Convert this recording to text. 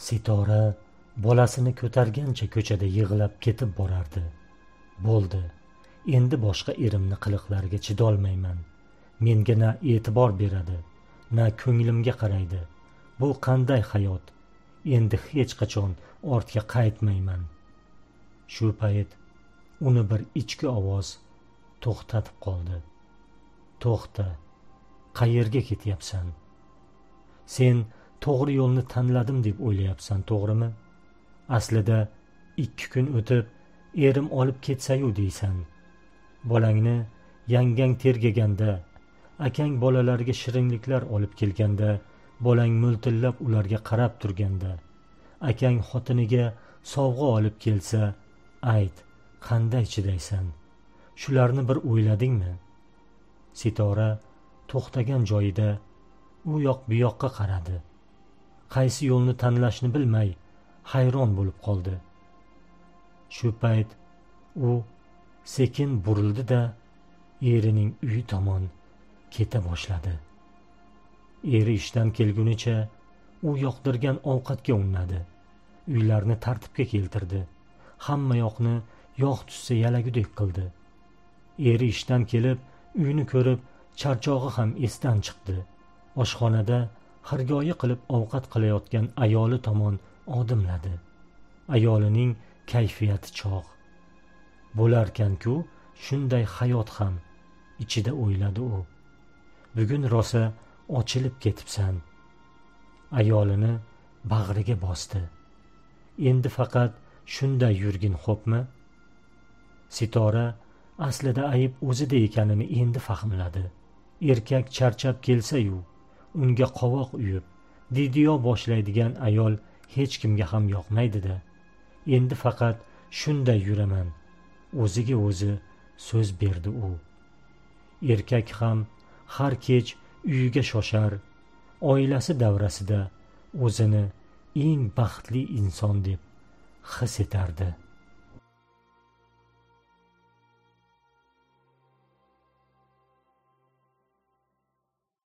Sitora bolasini ko'targancha ko'chada yig'lab ketib borardi. Bo'ldi, endi boshqa erimni qiliqlariga chidolmayman. Menga na e'tibor beradi, na ko'nglimga qaraydi. Bu qanday hayot? Endi hech qachon ortga qaytmayman. Shu payt uni bir ichki ovoz to'xtatib qoldi. To'xta, qayerga ketyapsan? Sen to'g'ri yo'lni tanladim deb o'ylayapsan, to'g'rimi? Aslida 2 kun o'tib erim olib ketsa-yu deysan. Bolangni yangang tergaganda, akang bolalarga shirinliklar olib kelganda, bolang mo'ltillab ularga qarab turganda, akang xotiniga sovg'a olib kelsa, ayt, qanday chidaysan? Shularni bir o'yladingmi? Sitora to'xtagan joyida u yoq bu yoqqa qaradi. Qaysi yo'lni tanlashni bilmay hayron bo'lib qoldi. Shu payt u sekin burildi-da, erining uyi tomon keta boshladi. Eri ishdan kelgunicha u yoqtirgan ovqatga unnadi. Uylarni tartibga keltirdi. Hamma yoqni yog' tushsa yalagudek qildi. Eri ishdan kelib, uyni ko'rib, charchog'i ham esdan chiqdi. Oshxonada xirgoyi qilib ovqat qilayotgan ayoli tomon odimladi. Ayolining kayfiyati chog'. Bo'larkan-ku, shunday hayot ham, ichida o'yladi u. Bugun rosa ochilib ketibsan. Ayolini bag'riga bosdi. Endi faqat shunday yurgin, xo'pmi? Sitora aslida ayb o'zida ekanini endi fahmladi. Erkak charchab kelsa-yu, unga qovoq uyib, didiyo boshlaydigan ayol hech kimga ham yoqmaydi-da. Endi faqat shunday yuraman, o'ziga o'zi so'z berdi u. Erkak ham har kech uyiga shoshar, oilasi davrasida o'zini eng baxtli inson deb his etardi.